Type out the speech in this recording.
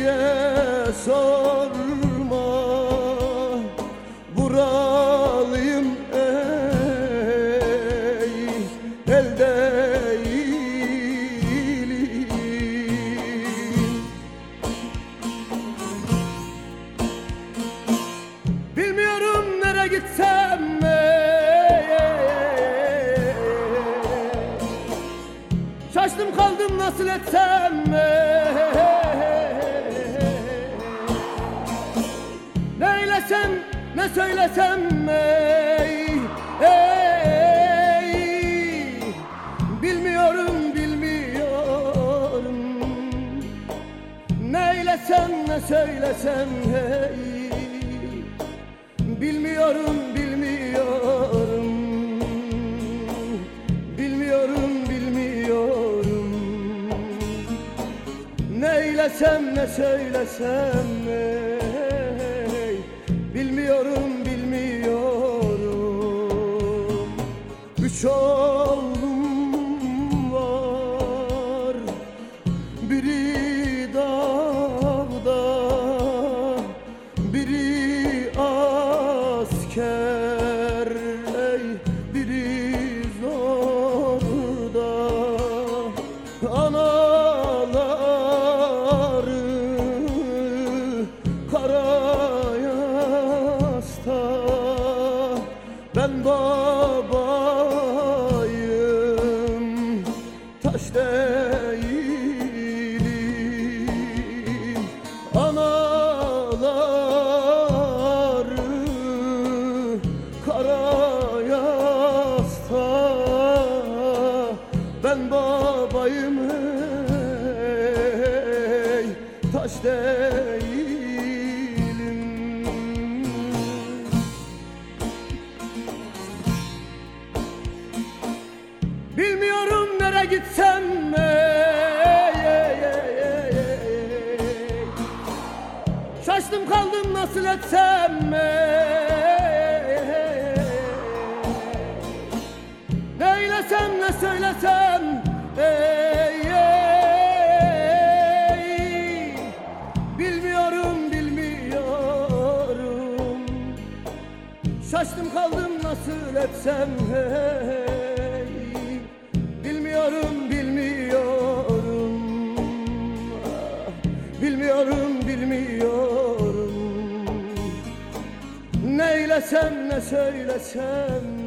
diye sorma, buralıyım ey, el değilim. Bilmiyorum nereye gitsem şaştım kaldım nasıl etsem ne eylesem ne söylesem bilmiyorum ne eylesem ne söylesem bilmiyorum ne eylesem ne söylesem bilmiyorum. Üç oğlum var, biri dağda, biri asker, biri zorda. Anaları kara yasta, ben babayım taş değilim. Anaları kara yasta, ben babayım ey, taş değilim. Bilmiyorum nereye gitsem şaştım kaldım nasıl etsem ne eylesem ne söylesem bilmiyorum şaştım kaldım nasıl etsem bilmiyorum ne eylesem ne söylesem